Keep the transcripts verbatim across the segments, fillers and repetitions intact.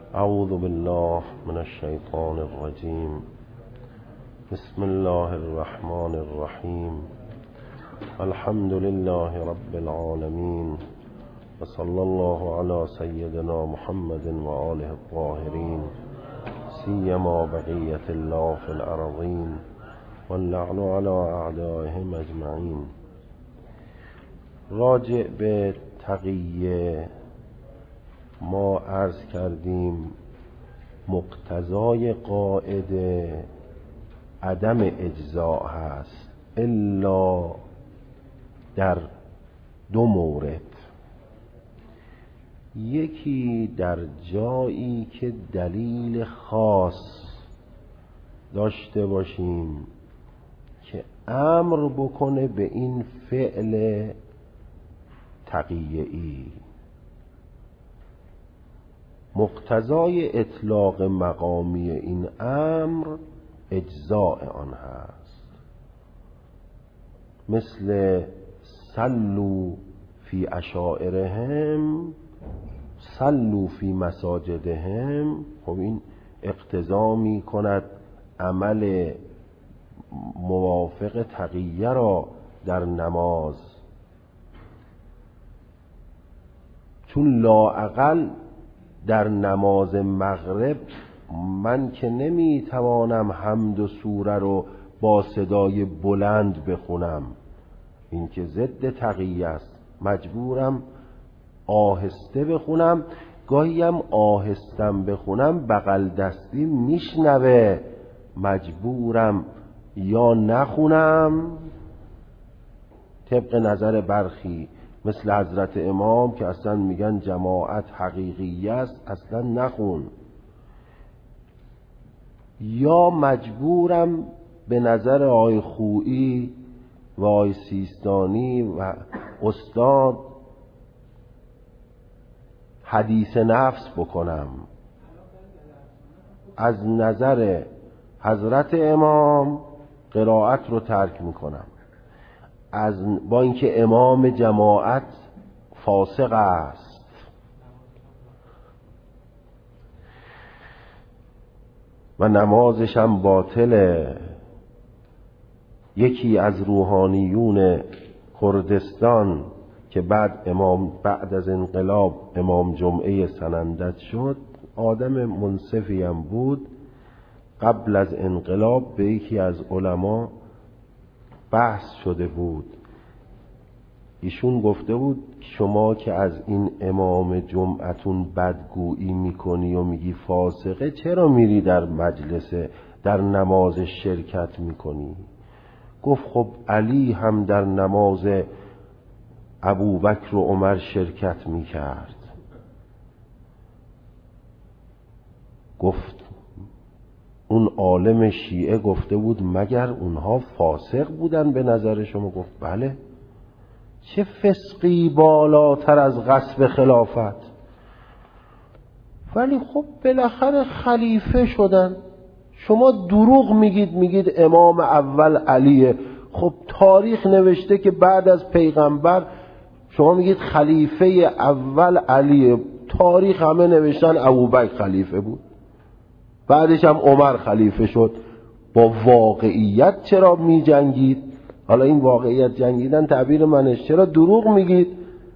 اعوذ بالله من الشیطان الرجیم. بسم الله الرحمن الرحیم. الحمد لله رب العالمین و صلی الله علی سیدنا محمد و آله الطاهرین، سیما بقیت الله فی الارضین واللعن علی اعدائهم اجمعین. راجع به تقیه ما عرض کردیم مقتضای قاعده عدم اجزاء هست الا در دو مورد. یکی در جایی که دلیل خاص داشته باشیم که امر بکنه به این فعل تقیه‌ای. مقتضای اطلاق مقامی این امر اجزاء آن هست، مثل صلوا فی عشائرهم صلوا فی مساجدهم. خب این اقتضا می کند عمل موافق تقیه را در نماز، چون لااقل در نماز مغرب من که نمی توانم حمد و سوره رو با صدای بلند بخونم، این که ضد تقیه است، مجبورم آهسته بخونم. گاهی هم آهستم بخونم بغل دستی میشنوه، مجبورم یا نخونم طبق نظر برخی مثل حضرت امام که اصلا میگن جماعت حقیقی است، اصلا نخون، یا مجبورم به نظر آقای خویی و آقای سیستانی و استاد حدیث نفس بکنم. از نظر حضرت امام قرائت رو ترک میکنم، از با اینکه امام جماعت فاسق است. و نمازش هم باطله. یکی از روحانیون کردستان که بعد امام بعد از انقلاب امام جمعه سنندج شد، آدم منصفی هم بود، قبل از انقلاب به یکی از علما بحث شده بود. ایشون گفته بود شما که از این امام جمعتون بدگویی میکنی و میگی فاسقه، چرا میری در مجلس در نماز شرکت میکنی؟ گفت خب علی هم در نماز ابوبکر و عمر شرکت میکرد. گفت اون عالم شیعه گفته بود مگر اونها فاسق بودن به نظر شما؟ گفت بله. چه فسقی بالاتر از غصب خلافت؟ ولی خب بالاخره خلیفه شدن. شما دروغ میگید، میگید امام اول علیه. خب تاریخ نوشته که بعد از پیغمبر شما میگید خلیفه اول علیه، تاریخ همه نوشتن ابوبکر خلیفه بود، بعدش هم عمر خلیفه شد. با واقعیت چرا می جنگید؟ حالا این واقعیت جنگیدن تعبیر منش، چرا دروغ میگید؟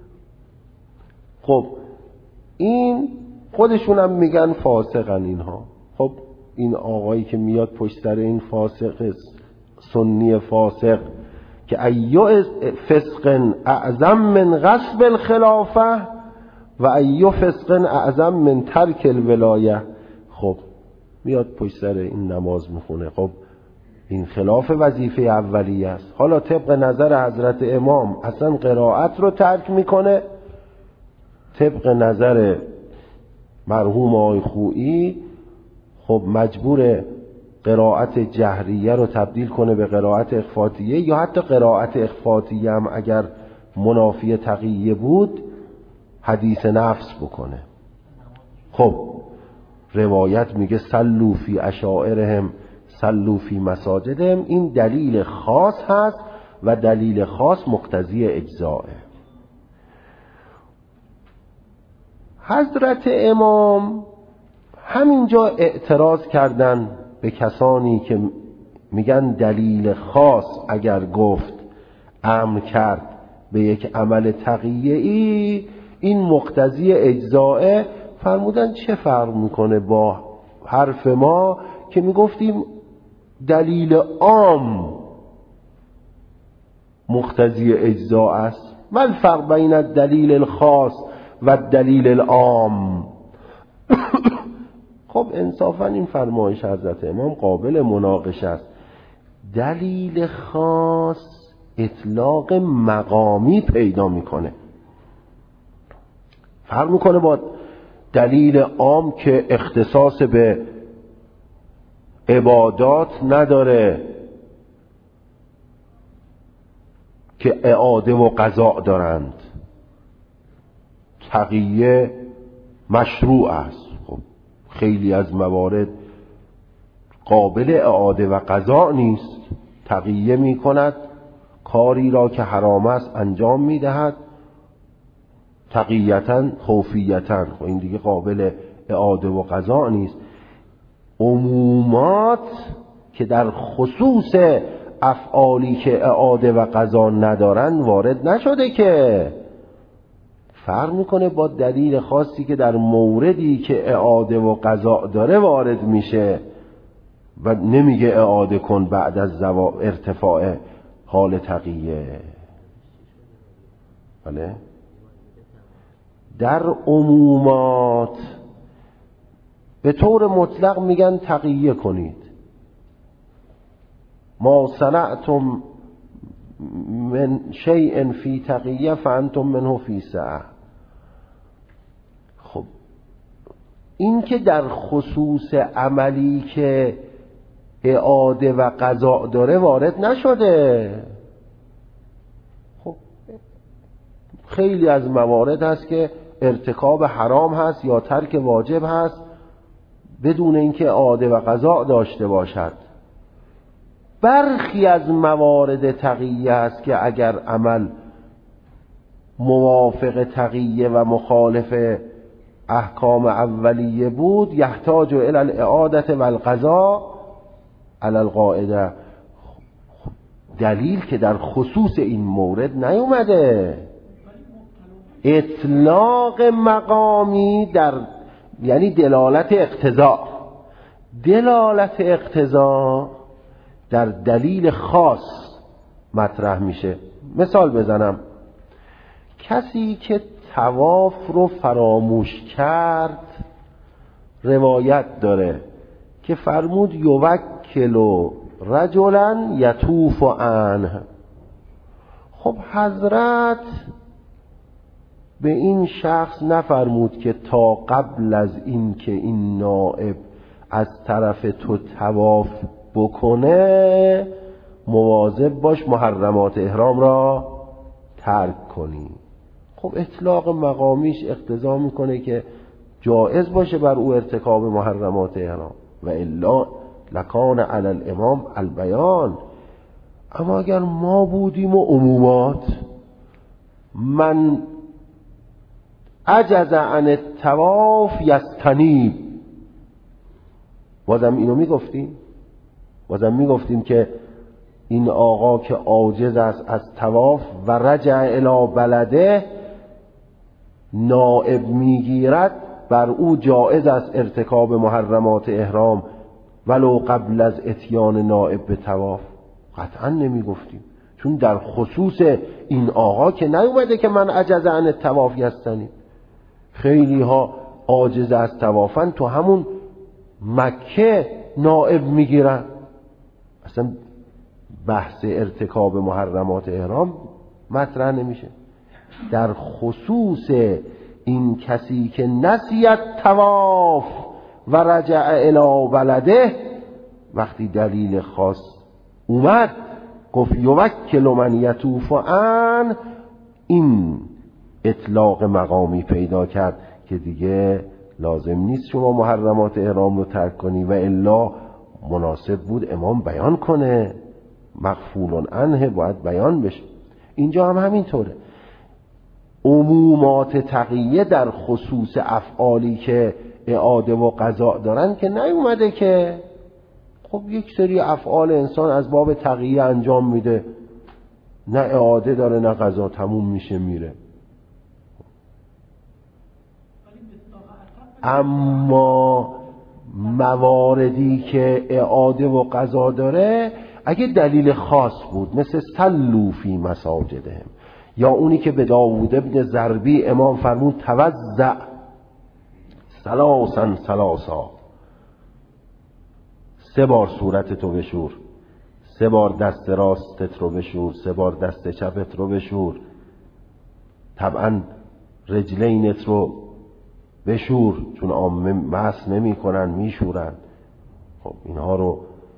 خب این خودشون هم میگن فاسقن اینها. خب این آقایی که میاد پشت سر این فاسق سنی فاسق که ایو فسق اعظم من غصب الخلافه و ایو فسق اعظم من ترک الولایه، خب میاد پشت سر این نماز میخونه. خب این خلاف وظیفه اولیه است. حالا طبق نظر حضرت امام اصلا قرائت رو ترک میکنه، طبق نظر مرحوم آقای خویی خب مجبور قرائت جهریه رو تبدیل کنه به قرائت اخفاتیه، یا حتی قرائت اخفاتیه هم اگر منافی تقیه بود حدیث نفس بکنه. خب روایت میگه صلوا فی عشائرهم صلوا فی مساجدهم، این دلیل خاص هست و دلیل خاص مقتضی اجزاءه. حضرت امام همینجا اعتراض کردن به کسانی که میگن دلیل خاص اگر گفت امر کرد به یک عمل تقیه‌ای این مقتضی اجزاءه. فرمودن چه فرق میکنه با حرف ما که میگفتیم دلیل عام مقتضی اجزاء است. ما الفرق بین الدلیل الخاص و الدلیل العام؟ خب انصافا این فرمایش حضرت امام قابل مناقشه است. دلیل خاص اطلاق مقامی پیدا میکنه، فرق میکنه با دلیل عام که اختصاص به عبادات نداره که اعاده و قضاء دارند. تقیه مشروع است، خب خیلی از موارد قابل اعاده و قضاء نیست. تقیه می کند، کاری را که حرام است انجام می دهد، تقییتاً خوفیتاً، خب این دیگه قابل اعاده و قضاء نیست. عمومات که در خصوص افعالی که اعاده و قضا ندارن وارد نشده که. فرق میکنه با دلیل خاصی که در موردی که اعاده و قضا داره وارد میشه و نمیگه اعاده کن بعد از زوا... ارتفاع حال تقیه. بله؟ در عمومات به طور مطلق میگن تقیه کنید. ما صنعتم من شیء فی تقیه فانتم منه فی سعه. خب این که در خصوص عملی که اعاده و قضا داره وارد نشده. خب خیلی از موارد هست که ارتکاب حرام هست یا ترک واجب هست بدون اینکه اعاده و قضا داشته باشد. برخی از موارد تقیه است که اگر عمل موافق تقیه و مخالف احکام اولیه بود یحتاج الی الاعاده و القضاء علی القاعده. دلیل که در خصوص این مورد نیومده. اطلاق مقامی در یعنی دلالت اقتضا. دلالت اقتضا در دلیل خاص مطرح میشه. مثال بزنم، کسی که طواف رو فراموش کرد روایت داره که فرمود یوکلو رجلا یطوف عنه. خب حضرت به این شخص نفرمود که تا قبل از این که این نائب از طرف تو طواف بکنه مواظب باش محرمات احرام را ترک کنی. خب اطلاق مقامیش اقتضا میکنه که جایز باشه بر او ارتکاب محرمات احرام و الا لکان علی الامام البیان. اما اگر ما بودیم و عمومات من عجز عن الطواف یستنیب، بازم اینو میگفتیم بازم میگفتیم که این آقا که عاجز است از طواف و رجع الی بلده نائب میگیرد بر او جایز است ارتکاب محرمات احرام ولو قبل از اتیان نائب به طواف. قطعا نمیگفتیم، چون در خصوص این آقا که نیومده که من عجز عن الطواف یستنیب. خیلی ها عاجز از طوافن تو همون مکه نائب میگیرن، اصلا بحث ارتکاب محرمات احرام مطرح نمیشه. در خصوص این کسی که نسیت طواف و رجع الی بلده وقتی دلیل خاص اومد گفت یوکل من یطوف عنه، این اطلاق مقامی پیدا کرد که دیگه لازم نیست شما محرمات احرام رو ترک کنی و الا مناسب بود امام بیان کنه، مغفول عنه باید بیان بشه. اینجا هم همینطوره. عمومات تقیه در خصوص افعالی که اعاده و قضا دارن که نیومده که خب یک سری افعال انسان از باب تقیه انجام میده، نه اعاده داره نه قضا، تموم میشه میره. اما مواردی که اعاده و قضا داره اگه دلیل خاص بود، مثل صلوا فی مساجدهم، یا اونی که به داوود ابن ضربی امام فرمود توضع ثلاثا ثلاثا، سه بار صورتتو بشور، سه بار دست راستت رو بشور، سه بار دست چپت رو بشور، طبعا رجلینت رو بشور، چون عامه مس نمی کنن میشورن. خب اینها رو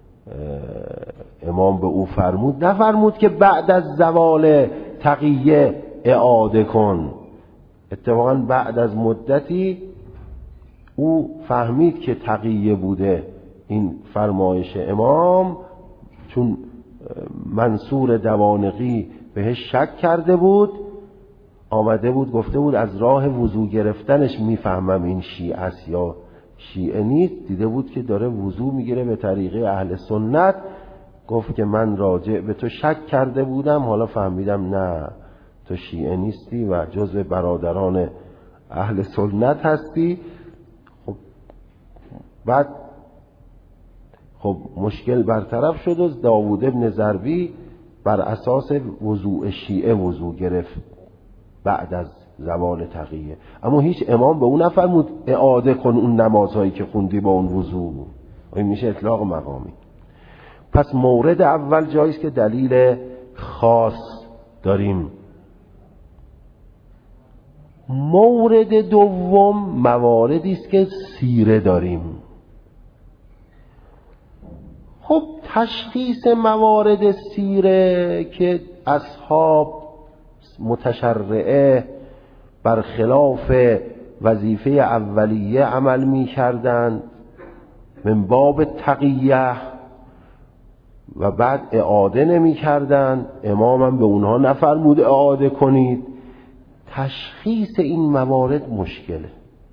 امام به او فرمود، نفرمود که بعد از زوال تقیه اعاده کن. اتفاقا بعد از مدتی او فهمید که تقیه بوده این فرمایش امام، چون منصور دوانقی بهش شک کرده بود، آمده بود گفته بود از راه وضو گرفتنش میفهمم این شیعه است یا شیعه نیست. دیده بود که داره وضو میگیره به طریقه اهل سنت، گفت که من راجع به تو شک کرده بودم، حالا فهمیدم نه تو شیعه نیستی و جزو برادران اهل سنت هستی. خب بعد خب مشکل برطرف شد و داوود ابن ضربی بر اساس وضوء شیعه وضو گرفت بعد از زوال تقیه. اما هیچ امام به اون نفرمود اعاده کن اون نمازهایی که خوندی با اون وضو، این میشه اطلاق مقامی. پس مورد اول جاییست که دلیل خاص داریم. مورد دوم مواردی است که سیره داریم. خب تشخیص موارد سیره که اصحاب متشرعه برخلاف وظیفه اولیه عمل می کردند من باب تقیه و بعد اعاده نمی کردند، امامم به اونها نفرمود اعاده کنید. تشخیص این موارد مشکله،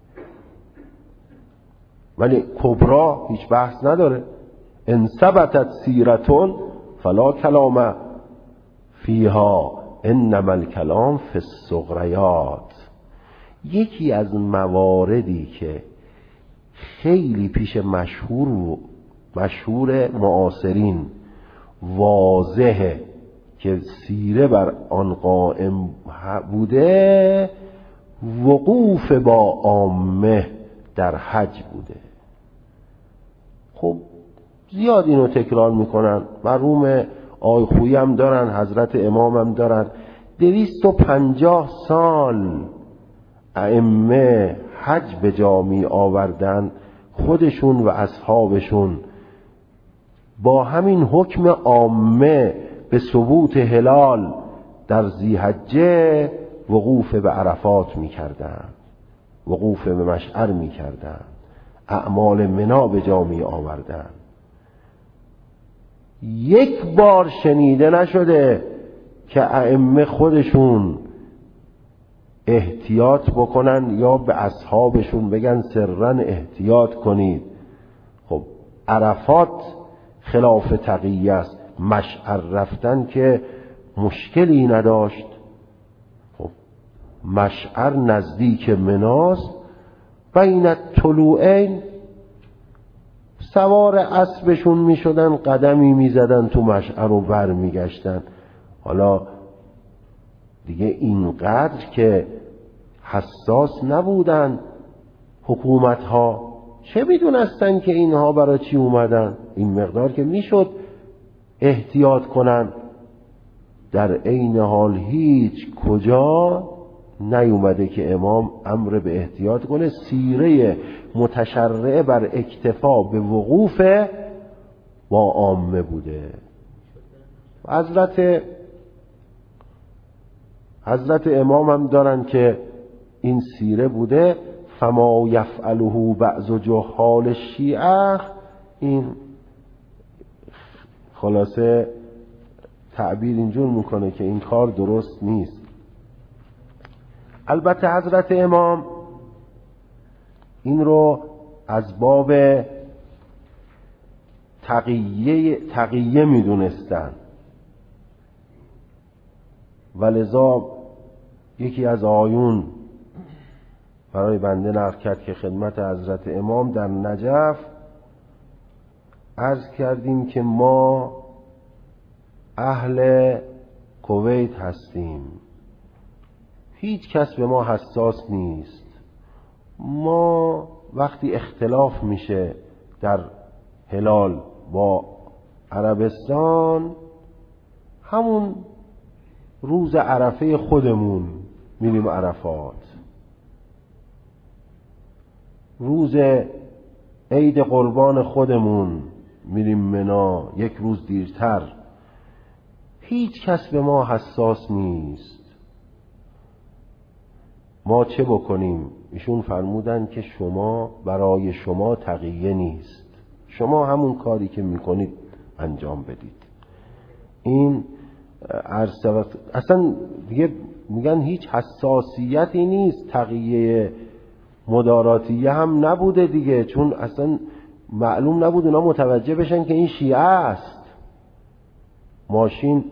ولی کبرا هیچ بحث نداره. ان ثبتت سیرتون فلا کلام فیها انما الکلام فی الصغریات. یکی از مواردی که خیلی پیش مشهور و مشهور معاصرین واضحه که سیره بر آن قائم بوده، وقوف با عامه در حج بوده. خب زیاد اینو تکرار میکنن، مرحوم آی خویی هم دارن، حضرت امام هم دارن. دویست و پنجاه سال ائمه حج به جا می آوردن، خودشون و اصحابشون با همین حکم عامه به ثبوت هلال در ذی‌حجه وقوف به عرفات می کردن، وقوف به مشعر می کردن، اعمال منا به جا می آوردن. یک بار شنیده نشده که ائمه خودشون احتیاط بکنن یا به اصحابشون بگن سرًا احتیاط کنید. خب عرفات خلاف تقیه است، مشعر رفتن که مشکلی نداشت. خب مشعر نزدیک مناست، بین طلوعین سوار اسبشون می شدن، قدمی می زدن تو مشعر و بر می گشتن. حالا دیگه اینقدر که حساس نبودن حکومت ها، چه میدونستن که اینها برای چی اومدن؟ این مقدار که میشد احتیاط کنن. در عین حال هیچ کجا نیومده که امام امر به احتیاط کنه. سیره متشرعه بر اکتفا به وقوف با عامه بوده. حضرت حضرت امام هم دارن که این سیره بوده. فما یفعله بعض جهال الشیعه، این خلاصه تعبیر اینجور میکنه که این کار درست نیست. البته حضرت امام این رو از باب تقیه تقیه میدونستن و لذا یکی از آیون برای بنده نقل کرد که خدمت حضرت امام در نجف عرض کردیم که ما اهل کویت هستیم، هیچ کس به ما حساس نیست. ما وقتی اختلاف میشه در هلال با عربستان، همون روز عرفه خودمون میریم عرفات، روز عید قربان خودمون میریم منا یک روز دیرتر. هیچ کس به ما حساس نیست. ما چه بکنیم؟ ایشون فرمودن که شما برای شما تقیه نیست، شما همون کاری که میکنید انجام بدید. این عرض اصلا دیگه میگن هیچ حساسیتی نیست، تقیه مداراتیه هم نبوده دیگه، چون اصلا معلوم نبود اونا متوجه بشن که این شیعه است. ماشین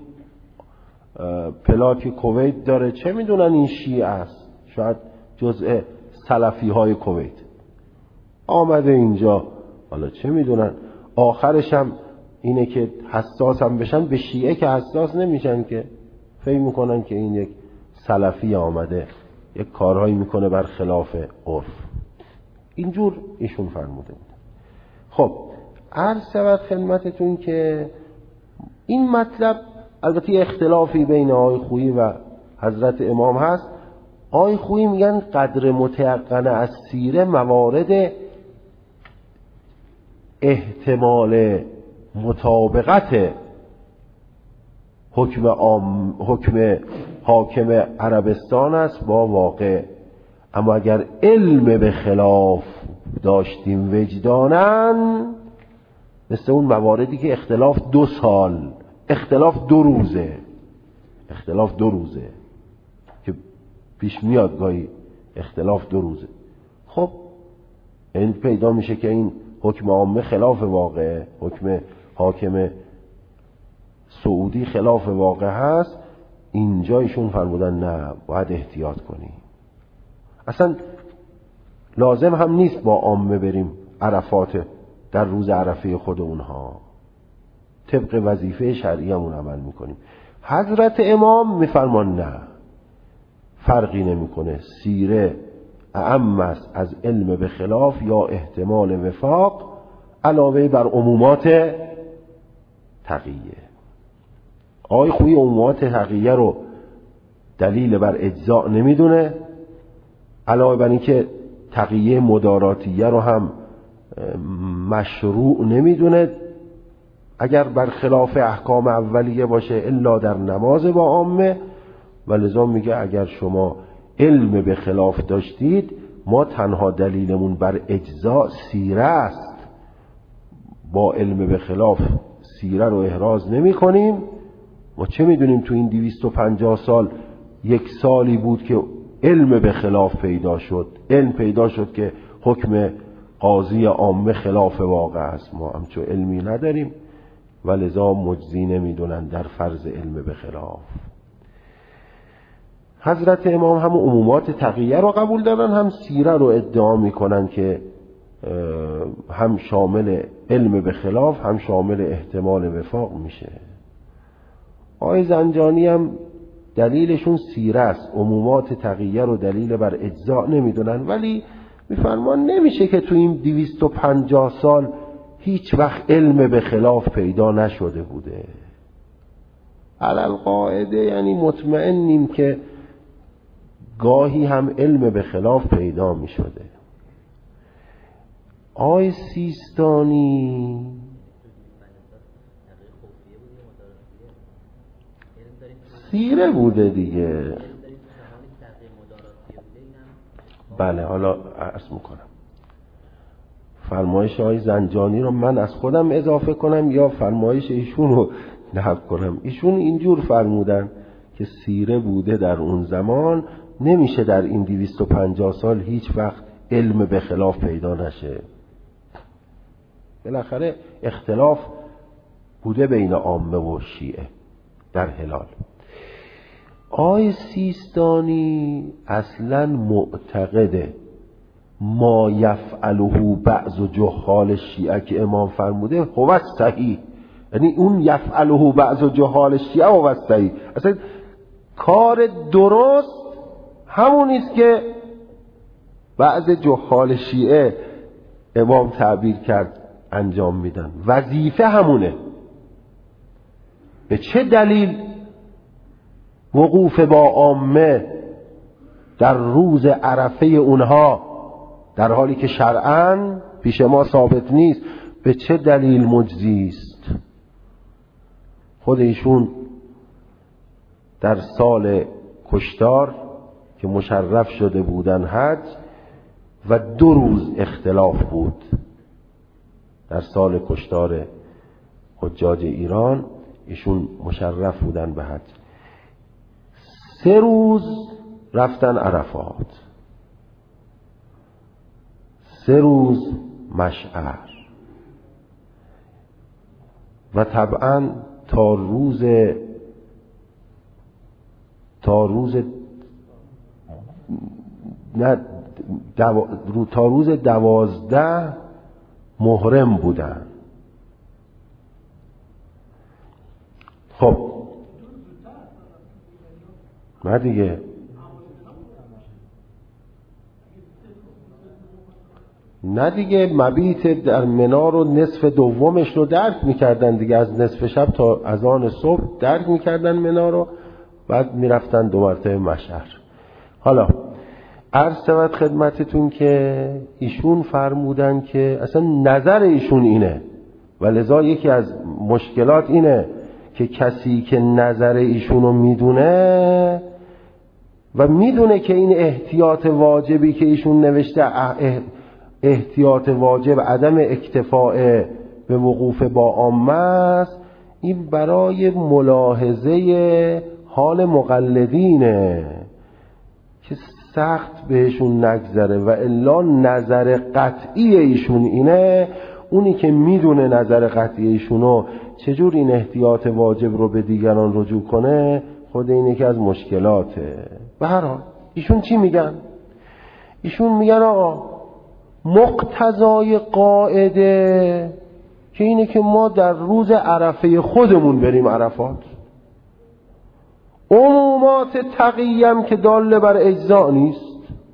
پلاک کویت داره، چه میدونن این شیعه است؟ شاید جزء سلفی های کویت آمده اینجا، حالا چه میدونن. آخرش هم اینه که حساس هم بشن، به شیعه که حساس نمیشن که فکر میکنن که این یک سلفی آمده یک کارهایی میکنه بر خلاف عرف. اینجور ایشون فرموده بود. خب عرض شود خدمتتون که این مطلب البته اختلافی بین آقای خویی و حضرت امام هست. آقای خویی میگن قدر متیقن از سیره موارد احتمال مطابقت حکم عام حکم حاکم عربستان است با واقع، اما اگر علم به خلاف داشتیم وجدانن، مثل اون مواردی که اختلاف دو سال اختلاف دو روزه اختلاف دو روزه که پیش میاد گاهی اختلاف دو روزه. خب این پیدا میشه که این حکم عامه خلاف واقع، حکم حاکم سعودی خلاف واقع هست. اینجا ایشون فرمودن نه، باید احتیاط کنیم. اصلا لازم هم نیست با عامه بریم عرفات در روز عرفه خود اونها، طبق وظیفه شرعیمون عمل میکنیم. حضرت امام میفرمان نه، فرقی نمیکنه، سیره اعم است از علم به خلاف یا احتمال وفاق علاوه بر عمومات تقیه. آقای خویی عمومات تقیه رو دلیل بر اجزاء نمیدونه، علاوه بر این که تقیه مداراتیه رو هم مشروع نمیدونه اگر بر خلاف احکام اولیه باشه الا در نماز با عامه. و لذا میگه اگر شما علم به خلاف داشتید، ما تنها دلیلمون بر اجزاء سیره است، با علم به خلاف سیره رو احراز نمی کنیم. ما چه میدونیم تو این دویست و پنجاه سال یک سالی بود که علم به خلاف پیدا شد، علم پیدا شد که حکم قاضی عامه خلاف واقع است. ما همچون علمی نداریم و لذا مجزی نمیدونن در فرض علم به خلاف. حضرت امام هم عمومات تقیه رو قبول دارن، هم سیره رو ادعا میکنن که هم شامل علم به خلاف هم شامل احتمال وفاق میشه. آقای زنجانی هم دلیلشون سیره است، عمومات تقیه رو دلیل بر اجزاء نمیدونن، ولی میفرمان نمیشه که تو این دویست و پنجاه سال هیچ وقت علم به خلاف پیدا نشده بوده. علل قاعده یعنی مطمئنیم که گاهی هم علم به خلاف پیدا می شده. آی سیستانی سیره بوده دیگه. بله حالا عرض میکنم فرمایش آی زنجانی رو من از خودم اضافه کنم یا فرمایش ایشون رو نقل کنم. ایشون اینجور فرمودن که سیره بوده در اون زمان، نمیشه در این دویست و پنجاه سال هیچ وقت علم به خلاف پیدا نشه. بالاخره اختلاف بوده بین عامه و شیعه در هلال. آقای سیستانی اصلا معتقده ما یفعله بعض جهال شیعه که امام فرموده هو صحیح، یعنی اون یفعله بعض جهال شیعه هو صحیح، اصلا کار درست همونیست که بعض جهال شیعه امام تعبیر کرد انجام میدن، وظیفه همونه. به چه دلیل وقوف با عامه در روز عرفه اونها در حالی که شرعاً پیش ما ثابت نیست، به چه دلیل مجزی است؟ خود ایشون در سال کشتار که مشرف شده بودن حج و دو روز اختلاف بود در سال کشتار حجاج ایران، ایشون مشرف بودن به حج، سه روز رفتن عرفات، سه روز مشعر و طبعا تا روز تا روز نه دو... تا روز دوازده محرم بودن. خب نه دیگه، نه دیگه مبیت در منار و نصف دومش رو درک میکردن دیگه، از نصف شب تا اذان صبح درک میکردن منار رو، بعد میرفتن دو مرتبه مشعر. حالا عرض شود خدمتتون که ایشون فرمودن که اصلا نظر ایشون اینه و لذا یکی از مشکلات اینه که کسی که نظر ایشونو میدونه و میدونه که این احتیاط واجبی که ایشون نوشته احتیاط واجب عدم اکتفاء به وقوف با عامه است، این برای ملاحظه حال مقلدینه که سخت بهشون نگذره و الا نظر قطعی ایشون اینه. اونی که میدونه نظر قطعی ایشونو چجور این احتیاط واجب رو به دیگران رجوع کنه، خود این یکی از مشکلاته. به هر حال ایشون چی میگن؟ ایشون میگن آقا مقتضای قاعده که اینه که ما در روز عرفه خودمون بریم عرفات، عمومات تقییم که داله بر اجزاء نیست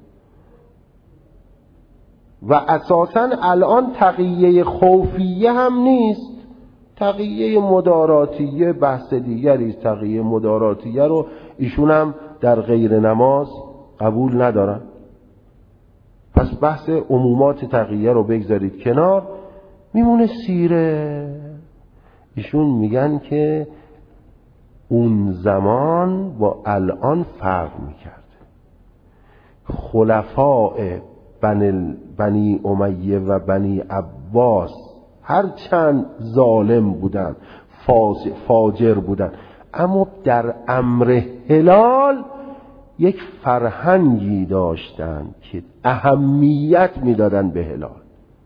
و اساساً الان تقیه خوفیه هم نیست، تقیه مداراتیه بحث دیگری است. تقیه مداراتیه رو ایشون هم در غیر نماز قبول ندارن. پس بحث عمومات تقیه رو بگذارید کنار، میمونه سیره. ایشون میگن که اون زمان با الان فرق میکرده. خلفاء بنی, بنی امیه و بنی عباس هرچند ظالم بودن، فاجر بودن، اما در امر هلال یک فرهنگی داشتن که اهمیت میدادن به هلال.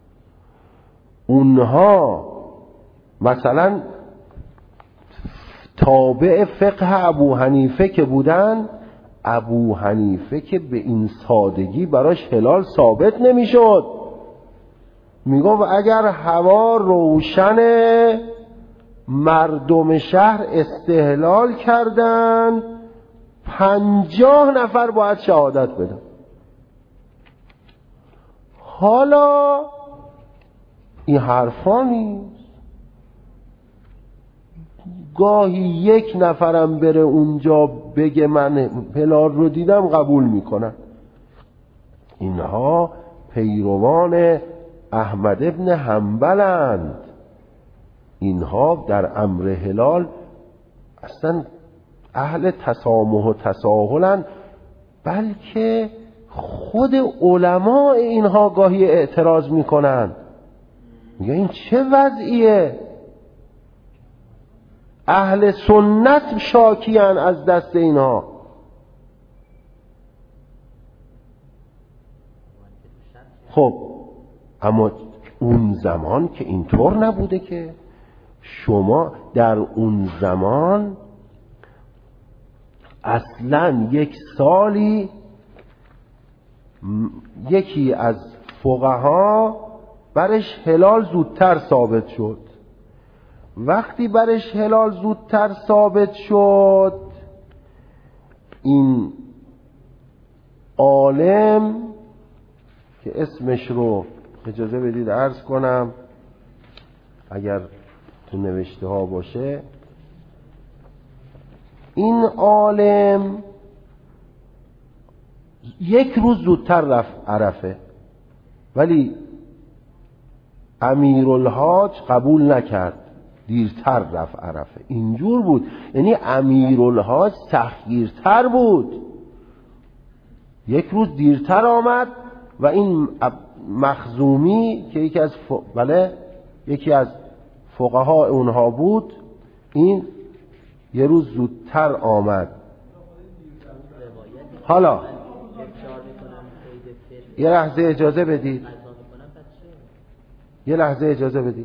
اونها مثلا تابع فقه ابو حنیفه که بودن، ابو حنیفه که به این سادگی براش هلال ثابت نمیشد، میگم اگر هوا روشن مردم شهر استهلال کردن پنجاه نفر باید شهادت بدن. حالا این حرفا نیست، گاهی یک نفرم بره اونجا بگه من هلال رو دیدم قبول میکنن. اینها پیروان احمد ابن حنبلند، اینها در امر هلال اصلا اهل تسامح و تساهلند، بلکه خود علماء اینها گاهی اعتراض میکنن، میگه این چه وضعیه؟ اهل سنت شاکیان از دست اینها. خب اما اون زمان که اینطور نبوده، که شما در اون زمان اصلا یک سالی یکی از فقها برش هلال زودتر ثابت شد. وقتی برش هلال زودتر ثابت شد، این عالم که اسمش رو اجازه بدید عرض کنم اگر تو نوشته ها باشه، این عالم یک روز زودتر رفت عرفه، ولی امیرالحاج قبول نکرد، دیرتر رفت عرفه. اینجور بود، یعنی امیرالحاج سختگیرتر بود، یک روز دیرتر آمد و این مخزومی که یکی از ف... بله یکی از فقها اونها بود، این یه روز زودتر آمد. حالا یه لحظه اجازه بدید یه لحظه اجازه بدید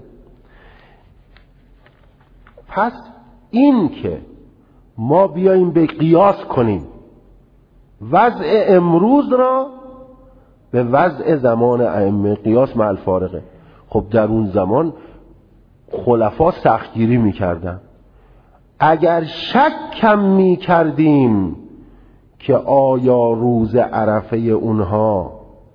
پس این که ما بیاییم به قیاس کنیم وضع امروز را به وضع زمان ائمه، قیاس مع الفارقه. خب در اون زمان خلفا سختگیری میکردن. اگر شک کم میکردیم که آیا روز عرفه اونها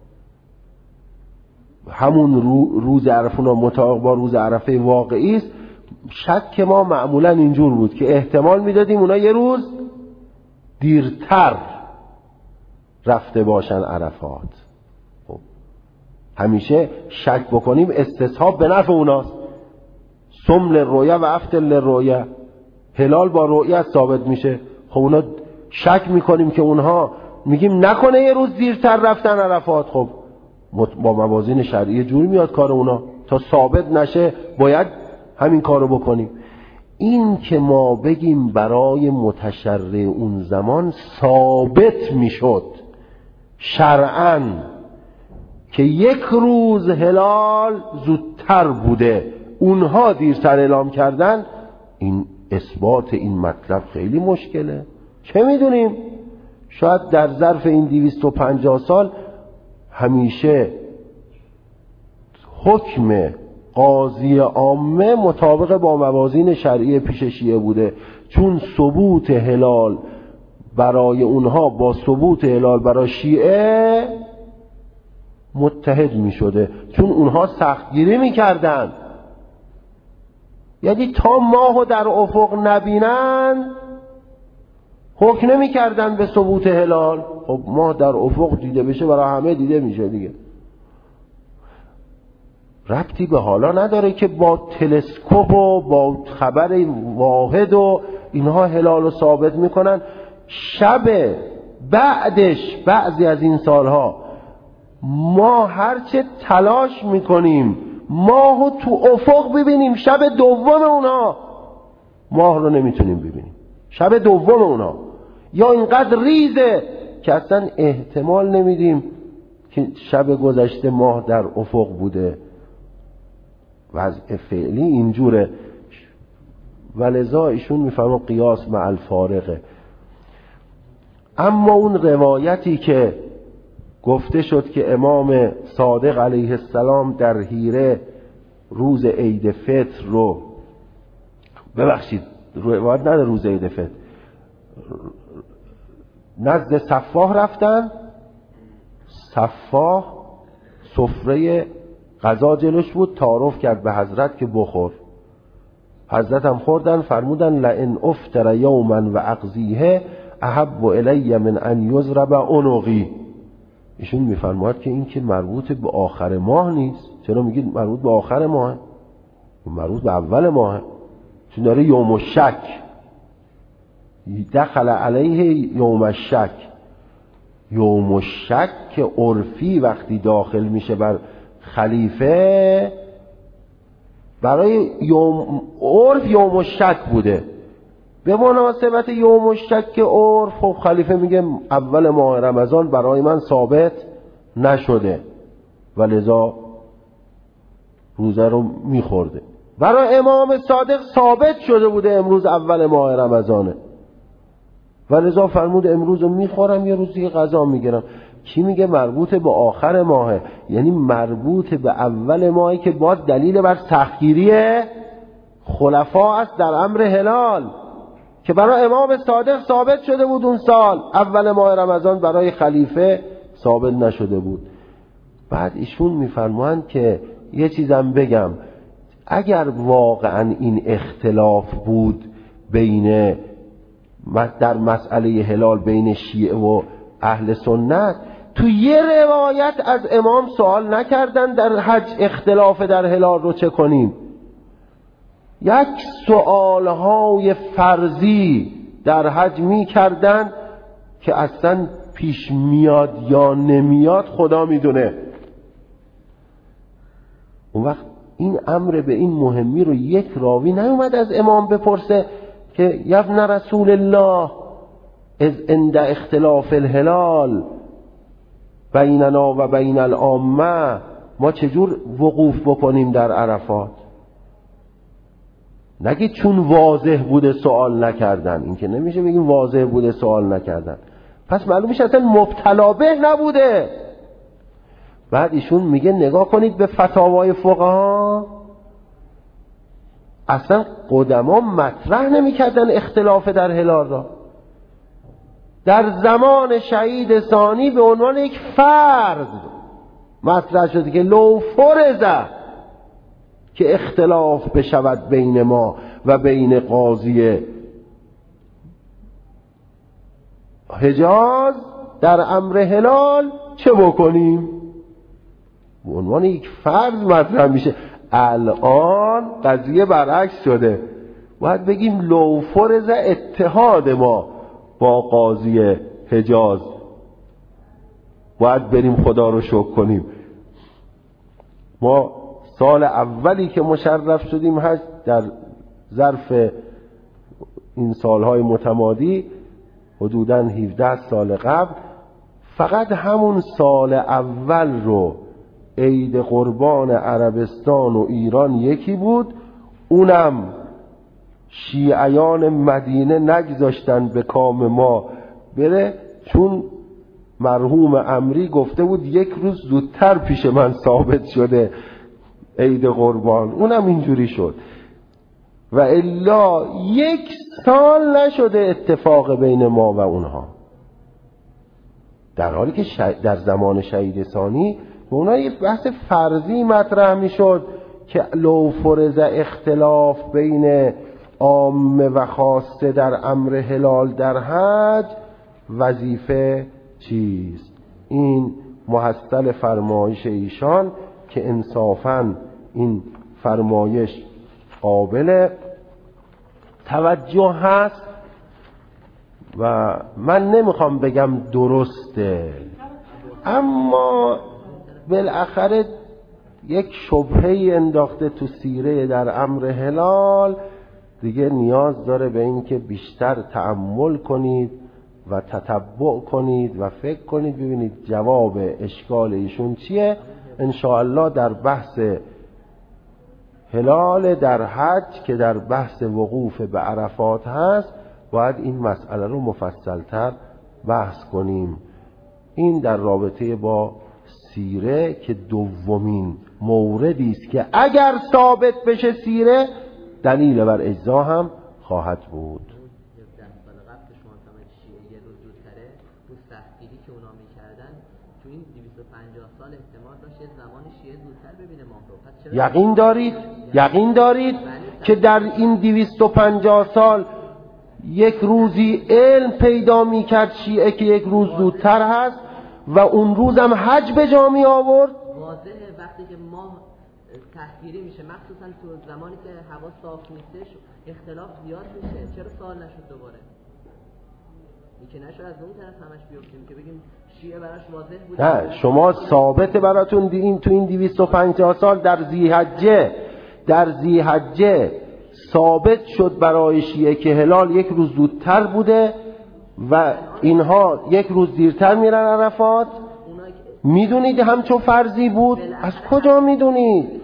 همون روز عرفه اونها مطابق با روز عرفه واقعی است، شک ما معمولا اینجور بود که احتمال میدادیم اونا یه روز دیرتر رفته باشن عرفات. خب همیشه شک بکنیم استصحاب به نفع اوناست. سم للرؤیا و افطر للرؤیا، هلال با رؤیت ثابت میشه. خب اونا شک میکنیم که اونها میگیم نکنه یه روز دیرتر رفتن عرفات. خب با موازین شرعی جوری میاد کار اونا، تا ثابت نشه باید همین کارو بکنیم. این که ما بگیم برای متشرع اون زمان ثابت میشد شرعاً که یک روز هلال زودتر بوده، اونها دیرتر اعلام کردن، این اثبات این مطلب خیلی مشکله. چه میدونیم شاید در ظرف این دویست و پنجاه سال همیشه حکم قاضی عامه مطابق با موازین شرعی پیش شیعه بوده، چون ثبوت هلال برای اونها با ثبوت هلال برای شیعه متحد می شده، چون اونها سختگیری می کردن. یعنی تا ماهو در افق نبینن حکم نمی کردن به ثبوت هلال. خب ماه در افق دیده بشه برای همه دیده میشه دیگه، ربطی به حالا نداره که با تلسکوپ و با خبر واحد و اینها هلال رو ثابت میکنن. شب بعدش بعضی از این سالها ما هرچه تلاش میکنیم ماهو تو افق ببینیم، شب دوم اونها ماه رو نمیتونیم ببینیم، شب دوم اونها یا اینقدر ریزه که اصلا احتمال نمیدیم که شب گذشته ماه در افق بوده. وضع فعلی اینجوره، ولذا ایشون میفهمه قیاس مع الفارقه. اما اون روایتی که گفته شد که امام صادق علیه السلام در حیره روز عید فطر رو، ببخشید روایت نداره روز عید فطر، نزد صفاح رفتن، صفاح سفره غذا جلوش بود، تعارف کرد به حضرت که بخور. حضرت هم خوردن، فرمودن لئن افطر یوما و اقضیه احب الی من ان یضرب عنقی. ایشون میفرماید که این که مربوط به آخر ماه نیست. چرا میگید مربوط به آخر ماه؟ مربوط به اول ماه، چون داره یوم الشک، دخل علیه یوم الشک. یوم الشک که عرفی وقتی داخل میشه بر خلیفه، برای یوم عرف یوم الشک بوده. به مناسبت یوم الشک عرف، خب خلیفه میگه اول ماه رمضان برای من ثابت نشده و لذا روزه رو میخورده. برای امام صادق ثابت شده بوده امروز اول ماه رمضانه و لذا فرمود امروز رو میخورم یه روز دیگه غذا میگیرم. کی میگه مربوط به آخر ماهه؟ یعنی مربوط به اول ماهی که باز دلیل بر سختگیری خلفا است در امر هلال که برای امام صادق ثابت شده بود اون سال اول ماه رمضان، برای خلیفه ثابت نشده بود. بعد ایشون میفرمایند که یه چیزم بگم، اگر واقعا این اختلاف بود بین در مسئله هلال بین شیعه و اهل سنت، تو یه روایت از امام سوال نکردن در حج اختلاف در هلال رو چه کنیم؟ یک سوالهای فرضی در حج می کردن که اصلا پیش میاد یا نمیاد خدا میدونه. اون وقت این امر به این مهمی رو یک راوی نیومد از امام بپرسه که یبن رسول الله از عند اختلاف الهلال بیننا و بین العامه ما چجور وقوف بکنیم در عرفات؟ نگید چون واضح بوده سوال نکردن، این که نمیشه بگیم واضح بوده سوال نکردن، پس معلوم میشه اصلا مبتلا به نبوده. بعد ایشون میگه نگاه کنید به فتاوای فقها، اصلا قدما مطرح نمیکردن اختلاف در هلال را. در زمان شهید ثانی به عنوان یک فرض مطرح شده که لو فرضه که اختلاف بشود بین ما و بین قاضی حجاز در امر هلال چه بکنیم؟ به عنوان یک فرض مطرح میشه. الان قضیه برعکس شده، باید بگیم لو فرض اتحاد ما با قاضی حجاز، باید بریم خدا رو شکر کنیم. ما سال اولی که مشرف شدیم حج در ظرف این سالهای متمادی حدوداً هفده سال قبل، فقط همون سال اول رو عید قربان عربستان و ایران یکی بود، اونم شیعیان مدینه نگذاشتن به کام ما بره، چون مرحوم امری گفته بود یک روز زودتر پیش من ثابت شده عید قربان، اونم اینجوری شد. و الا یک سال نشده اتفاق بین ما و اونها، در حالی که در زمان شهید ثانی به اونها یک بحث فرضی مطرح میشد که لو فرض اختلاف بین عامه و خاصه در امر هلال در حج وظیفه چیست. این محصل فرمایش ایشان که انصافاً این فرمایش قابل توجه هست و من نمیخوام بگم درسته، اما بالاخره یک شبهه انداخته تو سیره در امر هلال، دیگه نیاز داره به این که بیشتر تأمل کنید و تتبع کنید و فکر کنید ببینید جواب اشکال ایشون چیه. انشاءالله در بحث هلال در حج که در بحث وقوف به عرفات هست باید این مسئله رو مفصلتر بحث کنیم. این در رابطه با سیره که دومین موردی است که اگر ثابت بشه سیره دلیل بر اجزا هم خواهد بود. یقین دارید یقین دارید که در این دویست و پنجاه سال یک روزی علم پیدا می کرد شیعه که یک روز زودتر هست و اون روز هم حج به جا می آورد؟ واضحه وقتی که ماه تحقیری میشه، مخصوصا تو زمانی که هوا صاف نیستش اختلاف زیاد میشه. چرا سوال نشد دوباره؟ این که نشد از اون طرف همش بیفتیم که بگیم شیعه براش واضح بود. نه، شما ثابت براتون این تو این دویست و پنجاه سال در ذی‌حجه در ذی‌حجه ثابت شد برای شیعه که هلال یک روز زودتر بوده و اینها یک روز دیرتر میرن عرفات. اونایی که میدونید همچون فرضی بود؟ از کجا میدونید؟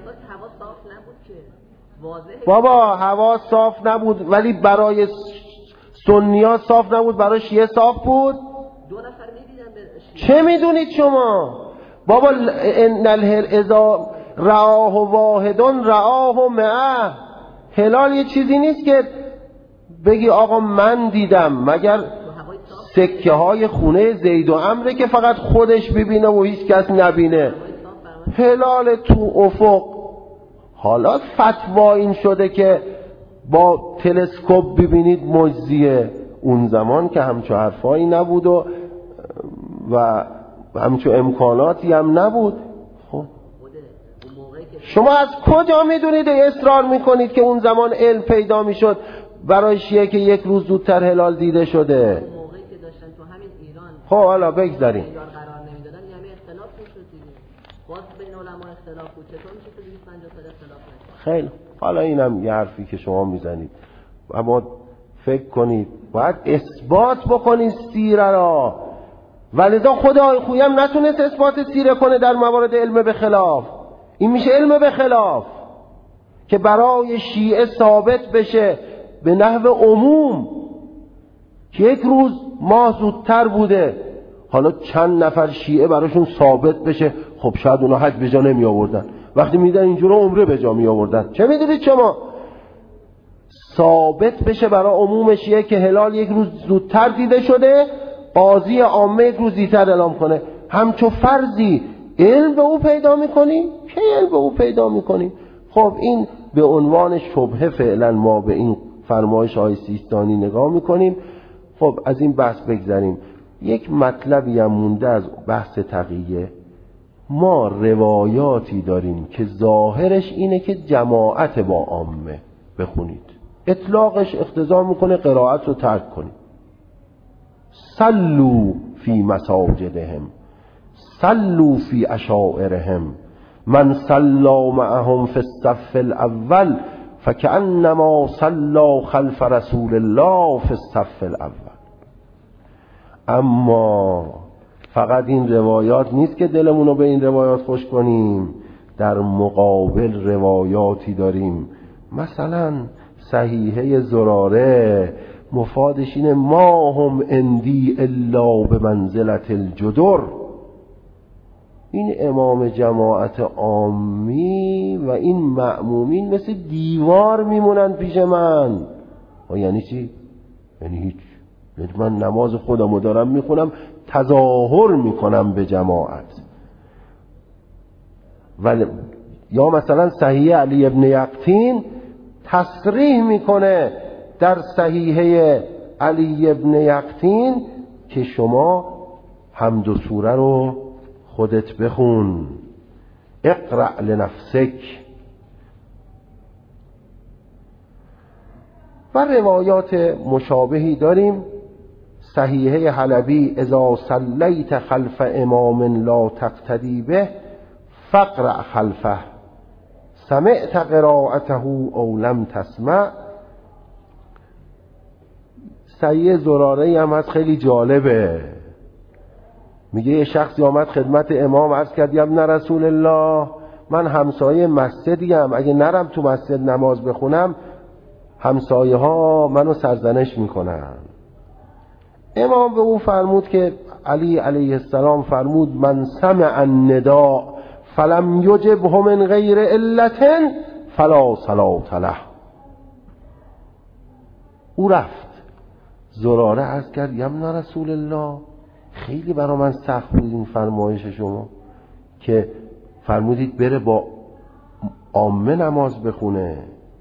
بابا هوا صاف نبود، ولی برای سنی‌ها صاف نبود، برای شیعه صاف بود. دو نفر می‌دیدن به چه میدونید شما؟ بابا ان الهلال اذا رآه واحد رآه معه. هلال یه چیزی نیست که بگی آقا من دیدم، مگر سکه های خونه زید و عمرو که فقط خودش ببینه و هیچ کس نبینه. هلال تو افق. حالا فتوا این شده که با تلسکوپ ببینید مجزیه. اون زمان که همچو حرفایی نبود و و همچو امکاناتی هم نبود. خب شما از کجا میدونید اصرار میکنید که اون زمان علم پیدا میشد برای شیعه که یک روز زودتر هلال دیده شده؟ موقعی که داشتن تو همین ایران خب حالا بگذاریم قرار نمیدادن، یعنی اختلاف میشد دیگه. باز بین علما اختلاف بود. چطور میشه تو دویست و پنجاه سال اختلاف نشه؟ خیلی حالا اینم یه حرفی که شما میزنید، اما فکر کنید باید اثبات بکنید سیره را. ولذا خود آقای خویی هم نتونست اثبات سیره کنه در موارد علم به خلاف. این میشه علم به خلاف که برای شیعه ثابت بشه به نحو عموم که یک روز ماه زودتر بوده. حالا چند نفر شیعه براشون ثابت بشه، خب شاید اونا حج به جا نمی آوردن، وقتی میدن اینجور عمره به جا می آوردن. چه میدونید شما؟ ثابت بشه برای عموم شیعه که هلال یک روز زودتر دیده شده، قاضی عامه یک روز دیرتر اعلام کنه. همچو فرضی علم به او پیدا میکنیم؟ که علم به او پیدا میکنیم؟ خب این به عنوان شبهه فعلا ما به این فرمایش های سیستانی نگاه میکنیم. خب از این بحث بگذاریم. یک مطلبی هم مونده از بحث تقیه. ما روایاتی داریم که ظاهرش اینه که جماعت با عامه بخونید، اطلاقش اقتضا میکنه قرائت رو ترک کنید. صلوا فی مساجدهم، صلوا فی اشائرهم، من صلی معهم فی الصف الاول فکأنما صلی خلف رسول الله فی الصف الاول. اما فقط این روایات نیست که دلمون رو به این روایات خوش کنیم، در مقابل روایاتی داریم، مثلا صحیحه زراره مفادش اینه ما هم اندی الا به منزلت الجدر. این امام جماعت عامی و این مأمومین مثل دیوار میمونن پیش من. و یعنی چی؟ یعنی هیچ. یعنی من نماز خودمو دارم میخونم، تظاهر میکنم به جماعت. ولی یا مثلا صحیح علی ابن یقطین تصریح میکنه در صحیحه علی ابن یقطین که شما حمد و سوره رو خودت بخون، اقرأ لنفسک. و روایات مشابهی داریم. صحیحه حلبی اذا صلیت خلف امام لا تقتدی به فاقرأ خلفه سمعت قراءته او لم تسمع. صحیح زراره هم هست، خیلی جالبه. میگه یه شخصی آمد خدمت امام عرض کرد یا ابن رسول الله، من همسایه مسجدیم، اگه نرم تو مسجد نماز بخونم همسایه ها منو سرزنش میکنن. امام به او فرمود که علی علیه السلام فرمود من سمع النداء فلم یجبه من غیر علت فلا صلاة له. او رفت. زراره عرض کرد یا ابن رسول الله، خیلی برا من سخت بود این فرمایش شما که فرمودید بره با عامه نماز بخونه.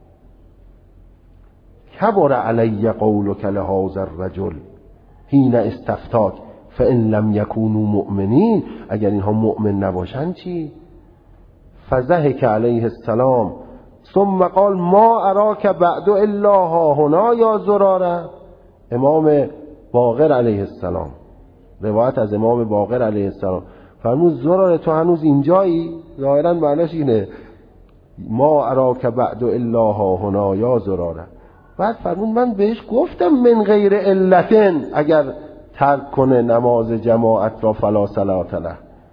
کبر علی قولک لهذا الرجل حین استفتاک فان لم یکونوا مؤمنین، اگر اینها مؤمن نباشن چی؟ فضحک علیه السلام ثم قال ما اراک بعد الا ها هنا یا زراره. امام باقر علیه السلام، روایت از امام باقر علیه السلام، فرمود زراره تو هنوز اینجایی؟ ظاهرا معنیش اینه ما اراک بعد الا ها هنا یا زراره. بعد فرمود من بهش گفتم من غیر علتن اگر ترک کنه نماز جماعت را فلا صلاة له.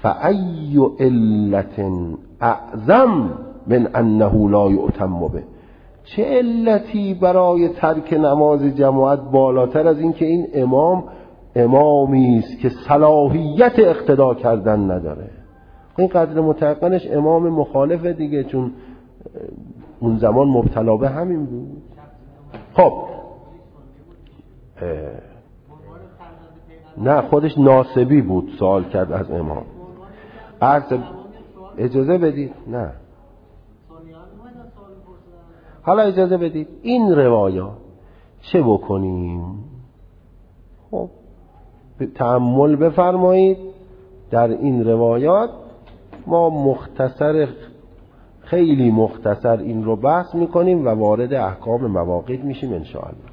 فأی علت اعظم من انه لا یؤتم به، چه علتی برای ترک نماز جماعت بالاتر از این که این امام امامی است که صلاحیت اقتدا کردن نداره. این قدر متقنش امام مخالفه دیگه، چون اون زمان مبتلا به همین بود. خب نه خودش ناسبی بود، سوال کرد از امام. عرض اجازه بدید، نه حالا اجازه بدید این روایات چه بکنیم؟ خب تأمل بفرمایید در این روایات. ما مختصر، خیلی مختصر این رو بحث میکنیم و وارد احکام مواقیت میشیم ان شاء الله.